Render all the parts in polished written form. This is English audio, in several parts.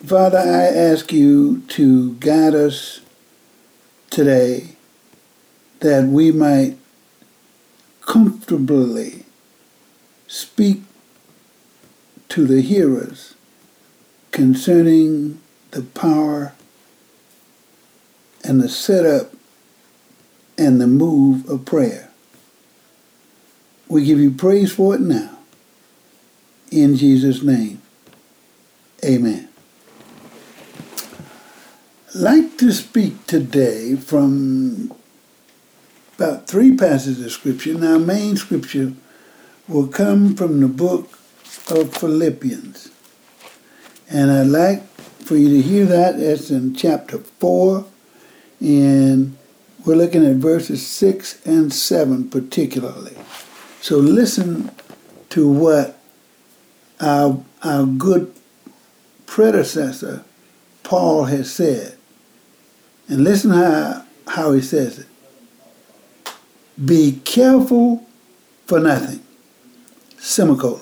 Father, I ask you to guide us today that we might comfortably speak to the hearers concerning the power and the setup and the move of prayer. We give you praise for it now. In Jesus' name, amen. I'd like to speak today from about 3 passages of Scripture. Now, main Scripture will come from the book of Philippians. And I'd like for you to hear that. It's in chapter 4. And we're looking at verses 6 and 7 particularly. So listen to what our good predecessor, Paul, has said. And listen how he says it. Be careful for nothing, semicolon.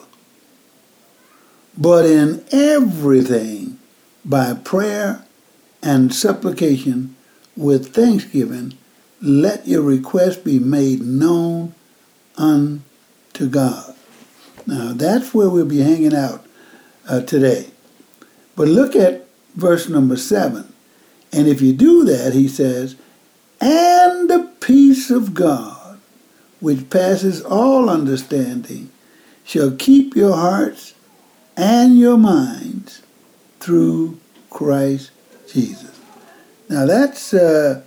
But in everything, by prayer and supplication with thanksgiving, let your requests be made known unto God. Now, that's where we'll be hanging out today. But look at verse number 7. And if you do that, he says, and the peace of God, which passes all understanding, shall keep your hearts and your minds through Christ Jesus. Now that's the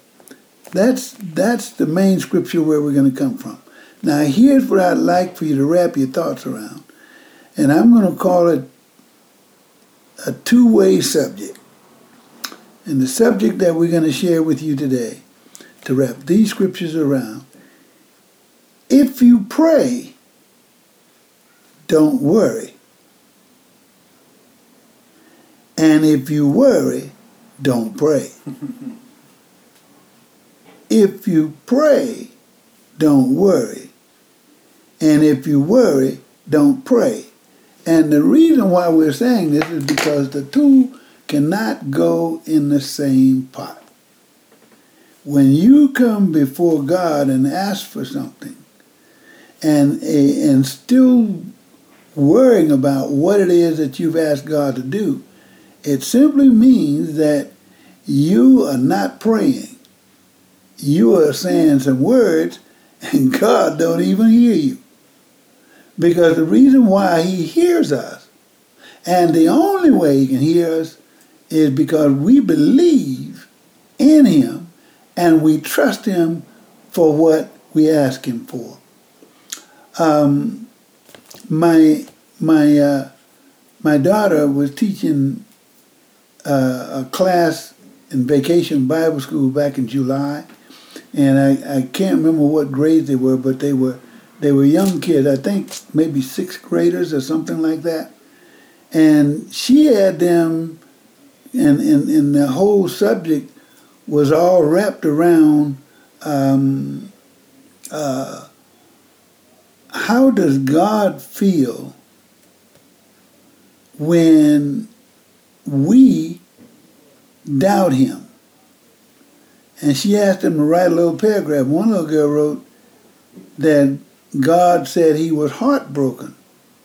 main Scripture where we're going to come from. Now here's what I'd like for you to wrap your thoughts around. And I'm going to call it a two-way subject. And the subject that we're going to share with you today, to wrap these Scriptures around, if you pray, don't worry. And if you worry, don't pray. If you pray, don't worry. And if you worry, don't pray. And the reason why we're saying this is because the two cannot go in the same pot. When you come before God and ask for something, and still worrying about what it is that you've asked God to do, it simply means that you are not praying. You are saying some words, and God don't even hear you. Because the reason why he hears us, and the only way he can hear us, is because we believe in him and we trust him for what we ask him for. My daughter was teaching a class in Vacation Bible School back in July, and I can't remember what grades they were, but they were young kids. I think maybe 6th graders or something like that. And she had them, and the whole subject was all wrapped around how does God feel when we doubt him? And she asked them to write a little paragraph. One little girl wrote that God said he was heartbroken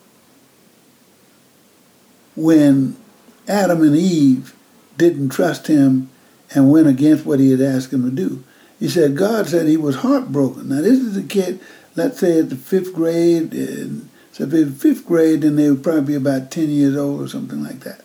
when Adam and Eve didn't trust him and went against what he had asked him to do. He said God said he was heartbroken. Now this is a kid, let's say at the 5th grade. So if it's 5th grade, then they would probably be about 10 years old or something like that.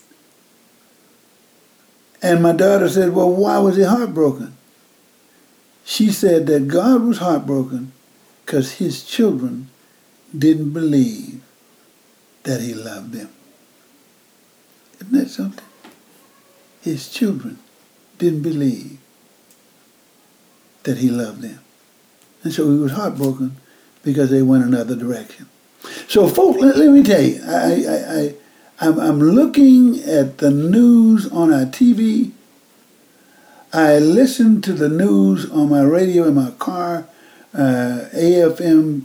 And my daughter said, well, why was he heartbroken? She said that God was heartbroken because his children didn't believe that he loved them. Isn't that something? His children didn't believe that he loved them. And so he was heartbroken because they went another direction. So folks, let me tell you, I'm looking at the news on our TV. I listen to the news on my radio in my car, AFM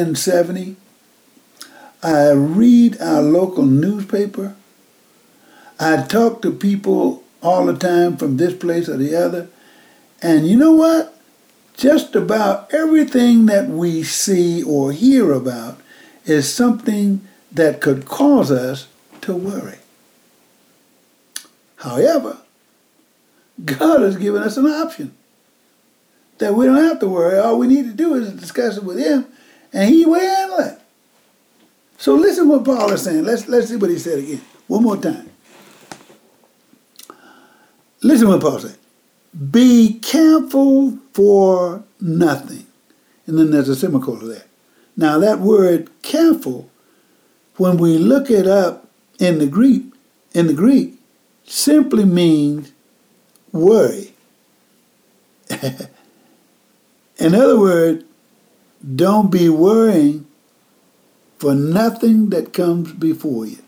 1070. I read our local newspaper. I talk to people all the time from this place or the other. And you know what? Just about everything that we see or hear about is something that could cause us to worry. However, God has given us an option that we don't have to worry. All we need to do is discuss it with Him, and He will handle it. So listen what Paul is saying. Let's see what he said again. One more time. Listen what Paul said. Be careful for nothing. And then there's a semicolon there. Now that word careful, when we look it up in the Greek, simply means worry. In other words, don't be worrying for nothing that comes before you.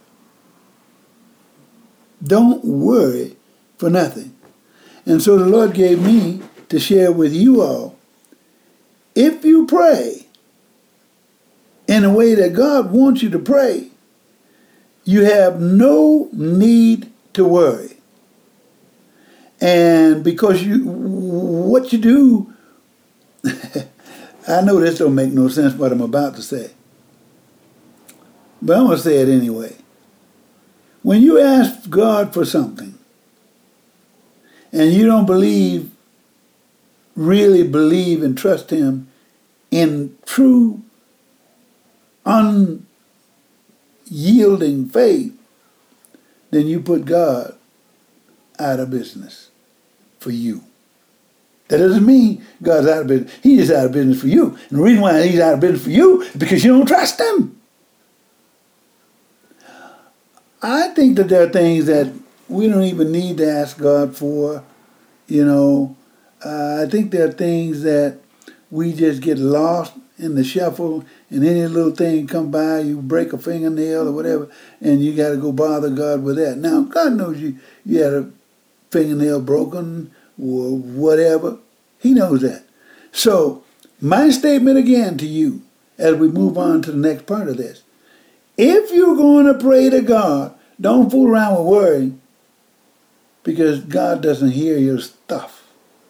Don't worry for nothing. And so the Lord gave me to share with you all, if you pray in a way that God wants you to pray, you have no need to worry. And because what you do, I know this don't make no sense what I'm about to say, but I'm going to say it anyway. When you ask God for something, and you don't really believe and trust Him in true, unyielding faith, then you put God out of business for you. That doesn't mean God's out of business. He's just out of business for you. And the reason why He's out of business for you is because you don't trust Him. I think that there are things that we don't even need to ask God for, I think there are things that we just get lost in the shuffle, and any little thing come by, you break a fingernail or whatever, and you got to go bother God with that. Now, God knows you had a fingernail broken or whatever. He knows that. So, my statement again to you, as we move on to the next part of this, if you're going to pray to God, don't fool around with worrying, because God doesn't hear your stuff.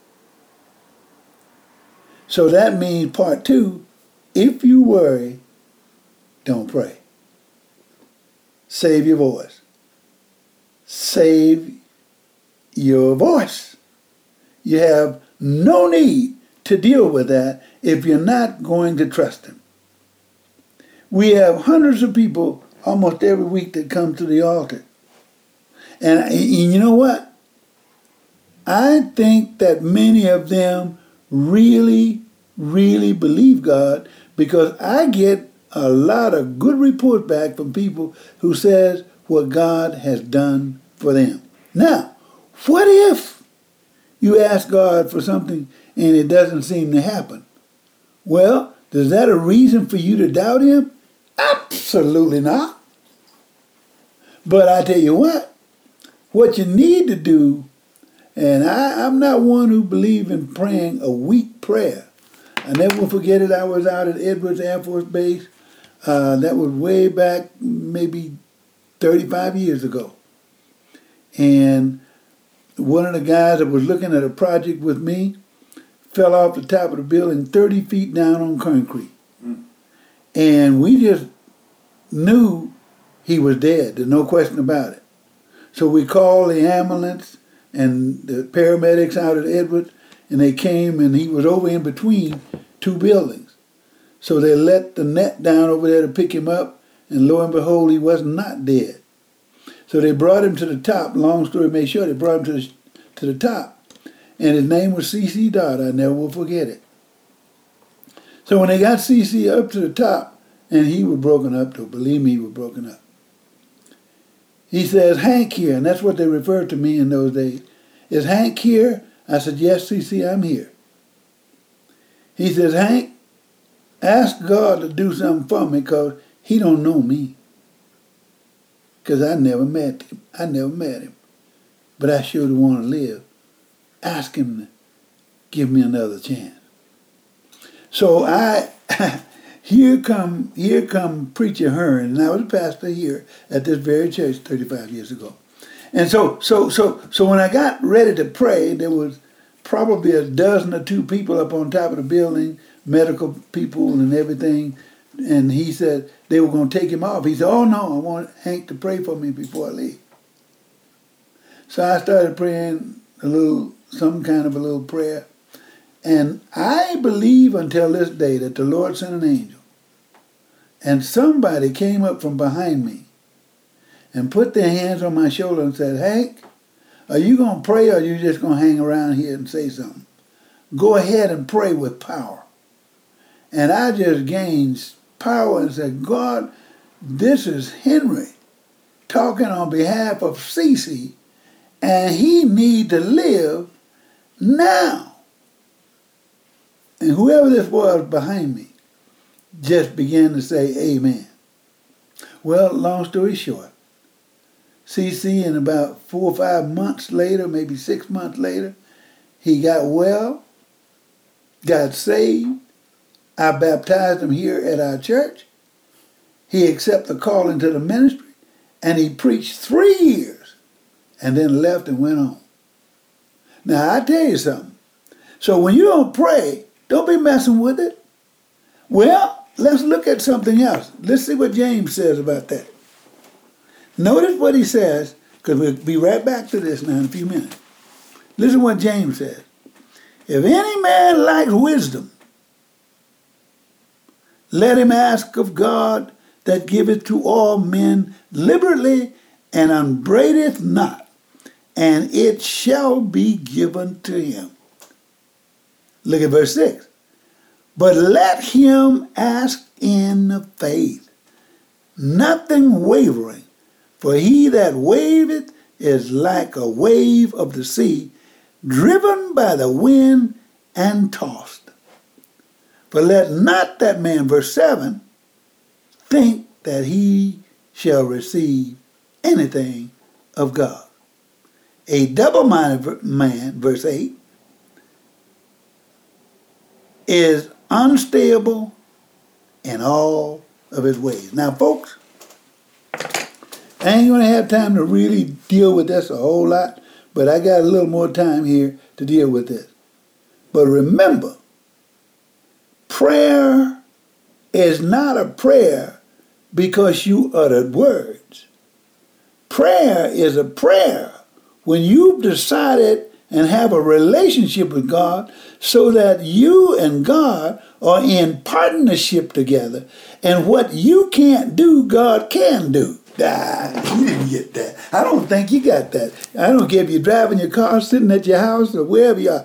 So that means part two, if you worry, don't pray. Save your voice. Save your voice. You have no need to deal with that if you're not going to trust Him. We have hundreds of people almost every week that come to the altar. And you know what? I think that many of them really, really believe God, because I get a lot of good reports back from people who says what God has done for them. Now, what if you ask God for something and it doesn't seem to happen? Well, is that a reason for you to doubt Him? Absolutely not. But I tell you what you need to do, and I'm not one who believes in praying a weak prayer. I never will forget it. I was out at Edwards Air Force Base. That was way back, maybe 35 years ago. And one of the guys that was looking at a project with me fell off the top of the building 30 feet down on concrete. And we just knew he was dead. There's no question about it. So we called the ambulance and the paramedics out at Edwards, and they came, and he was over in between two buildings. So they let the net down over there to pick him up, and lo and behold, he was not dead. So they brought him to the top. Long story made short, they brought him to the top, and his name was C.C. Dodd. I never will forget it. So when they got C.C. up to the top, and he was broken up, though, believe me, he was broken up. He says, Hank here, and that's what they referred to me in those days. Is Hank here? I said, yes, C.C., I'm here. He says, Hank, ask God to do something for me, because He don't know me. Because I never met him. But I sure do want to live. Ask Him to give me another chance. So here come Preacher Hearn, and I was a pastor here at this very church 35 years ago. And so when I got ready to pray, there was probably a dozen or two people up on top of the building, medical people and everything. And he said they were going to take him off. He said, "Oh no, I want Hank to pray for me before I leave." So I started praying some kind of a little prayer. And I believe until this day that the Lord sent an angel. And somebody came up from behind me and put their hands on my shoulder and said, "Hank, are you going to pray or are you just going to hang around here and say something? Go ahead and pray with power." And I just gained power and said, "God, this is Henry talking on behalf of Cece, and he need to live now." And whoever this was behind me just began to say amen. Well, long story short, CC in about 4 or 5 months later, maybe 6 months later, he got well, got saved. I baptized him here at our church. He accepted the call into the ministry, and he preached 3 years and then left and went on. Now, I tell you something. So when you don't pray, don't be messing with it. Well, let's look at something else. Let's see what James says about that. Notice what he says, because we'll be right back to this now in a few minutes. Listen to what James says. "If any man lacks wisdom, let him ask of God that giveth to all men liberally and upbraideth not, and it shall be given to him." Look at verse 6. "But let him ask in faith, nothing wavering. For he that waveth is like a wave of the sea, driven by the wind and tossed. For let not that man," verse 7, "think that he shall receive anything of God. A double-minded man," verse 8, "is unstable in all of his ways." Now, folks, I ain't going to have time to really deal with this a whole lot, but I got a little more time here to deal with this. But remember, prayer is not a prayer because you uttered words. Prayer is a prayer when you've decided and have a relationship with God so that you and God are in partnership together. And what you can't do, God can do. You didn't get that. I don't think you got that. I don't care if you're driving your car, sitting at your house, or wherever you are.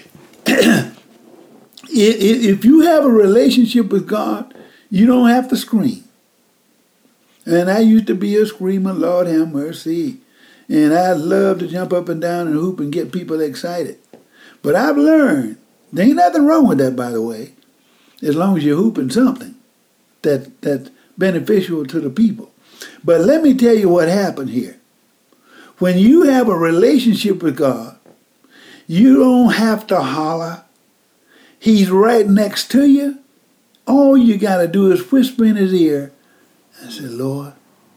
If you have a relationship with God, you don't have to scream. And I used to be a screamer, Lord have mercy. And I love to jump up and down and hoop and get people excited. But I've learned, there ain't nothing wrong with that, by the way, as long as you're hooping something that's beneficial to the people. But let me tell you what happened here. When you have a relationship with God, you don't have to holler. He's right next to you. All you got to do is whisper in his ear and say, "Lord,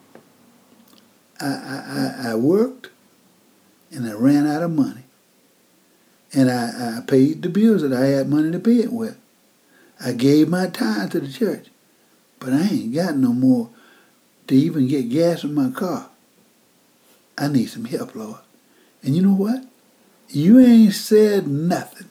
I worked and I ran out of money. And I paid the bills that I had money to pay it with. I gave my tithe to the church. But I ain't got no more to even get gas in my car. I need some help, Lord." And you know what? You ain't said nothing.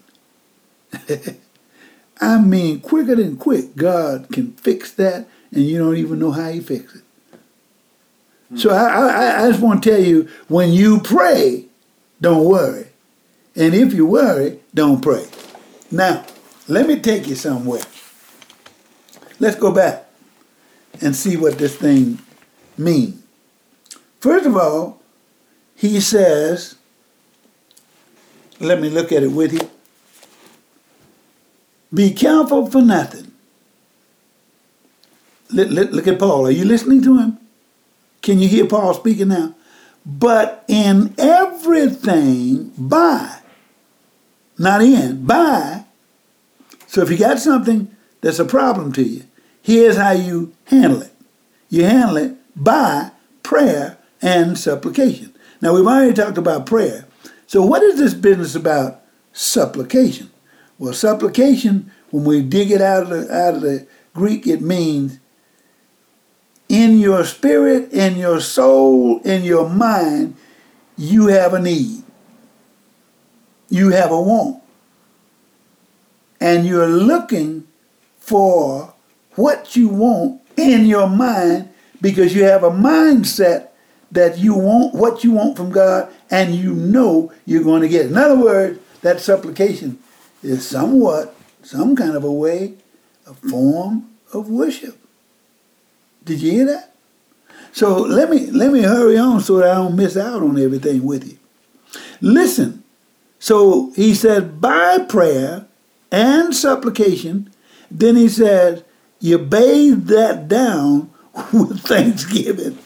I mean, quicker than quick, God can fix that, and you don't even know how he fixes it. So I just want to tell you, when you pray, don't worry. And if you worry, don't pray. Now, let me take you somewhere. Let's go back and see what this thing means. First of all, he says, let me look at it with you. "Be careful for nothing." Look at Paul. Are you listening to him? Can you hear Paul speaking now? "But in everything by," not in, by. So if you got something that's a problem to you, here's how you handle it. You handle it by prayer and supplication. Now, we've already talked about prayer. So what is this business about supplication? Well, supplication, when we dig it out of the Greek, it means in your spirit, in your soul, in your mind, you have a need. You have a want. And you're looking for what you want in your mind because you have a mindset that you want what you want from God and you know you're going to get it. In other words, that supplication is some kind of a way, a form of worship. Did you hear that? So let me hurry on so that I don't miss out on everything with you. Listen. So he said, by prayer and supplication, then he says, you bathe that down with thanksgiving.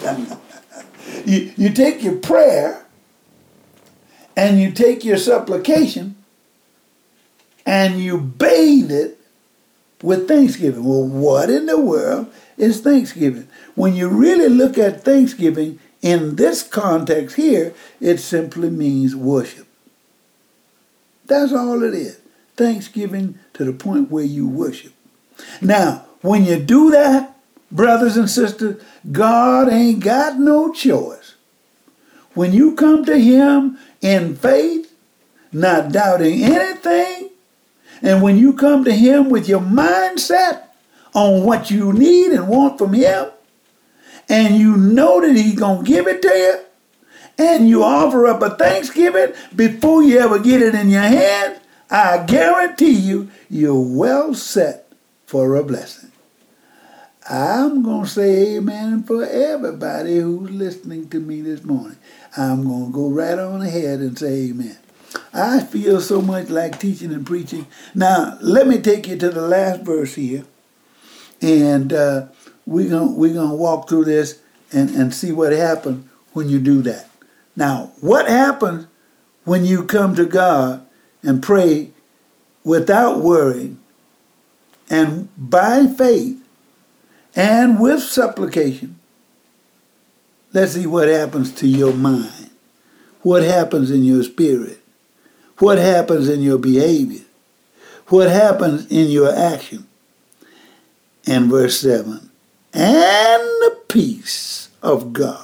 You take your prayer and you take your supplication and you bathe it with thanksgiving. Well, what in the world is thanksgiving? When you really look at thanksgiving in this context here, it simply means worship. That's all it is. Thanksgiving to the point where you worship. Now, when you do that, brothers and sisters, God ain't got no choice. When you come to him in faith, not doubting anything, and when you come to him with your mindset on what you need and want from him, and you know that he's going to give it to you, and you offer up a thanksgiving before you ever get it in your hand, I guarantee you, you're well set for a blessing. I'm going to say amen for everybody who's listening to me this morning. I'm going to go right on ahead and say amen. I feel so much like teaching and preaching. Now, let me take you to the last verse here, and we're gonna walk through this and see what happens when you do that. Now, what happens when you come to God and pray without worrying and by faith and with supplication? Let's see what happens to your mind. What happens in your spirit? What happens in your behavior? What happens in your action? And verse 7, and the peace of God.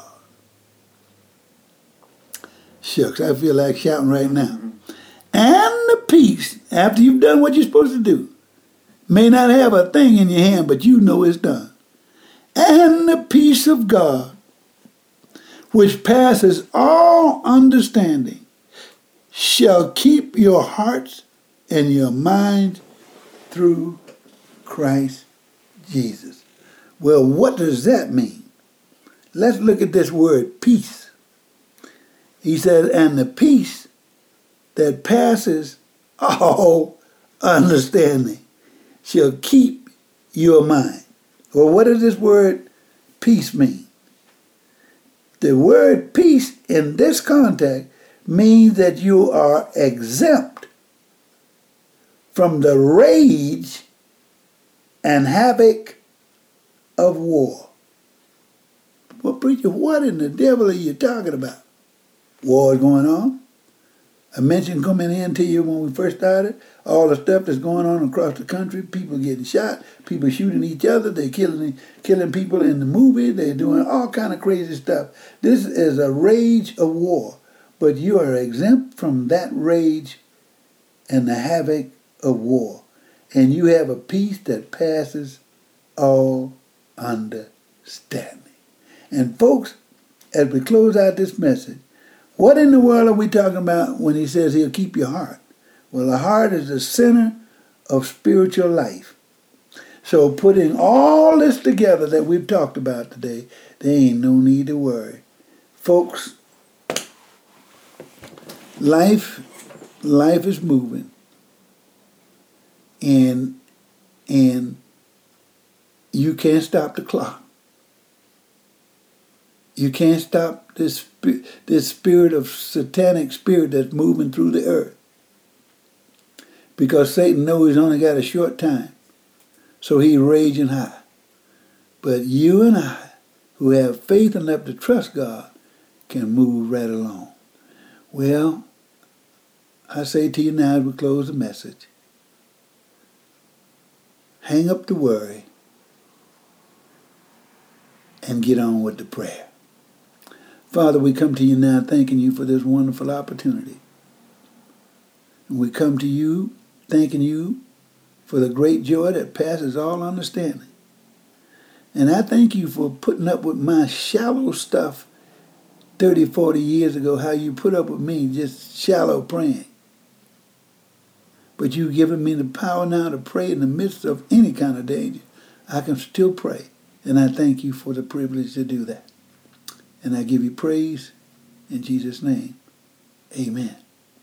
Shucks, I feel like shouting right now. And the peace, after you've done what you're supposed to do, may not have a thing in your hand, but you know it's done. And the peace of God, which passes all understanding, shall keep your hearts and your minds through Christ Jesus. Well, what does that mean? Let's look at this word, peace. He said, and the peace that passes all understanding shall keep your mind. Well, what does this word peace mean? The word peace in this context means that you are exempt from the rage and havoc of war. Well, preacher, what in the devil are you talking about? War is going on. I mentioned coming in to you when we first started, all the stuff that's going on across the country, people getting shot, people shooting each other, they're killing people in the movie, they're doing all kind of crazy stuff. This is a rage of war, but you are exempt from that rage and the havoc of war. And you have a peace that passes all understanding. And folks, as we close out this message, what in the world are we talking about when he says he'll keep your heart? Well, the heart is the center of spiritual life. So putting all this together that we've talked about today, there ain't no need to worry. Folks, life is moving. And you can't stop the clock. You can't stop this spirit of satanic spirit that's moving through the earth. Because Satan knows he's only got a short time. So he's raging high. But you and I, who have faith enough to trust God, can move right along. Well, I say to you now as we close the message, hang up the worry and get on with the prayer. Father, we come to you now thanking you for this wonderful opportunity. And we come to you thanking you for the great joy that passes all understanding. And I thank you for putting up with my shallow stuff 30, 40 years ago, how you put up with me just shallow praying. But you've given me the power now to pray in the midst of any kind of danger. I can still pray. And I thank you for the privilege to do that. And I give you praise in Jesus' name. Amen.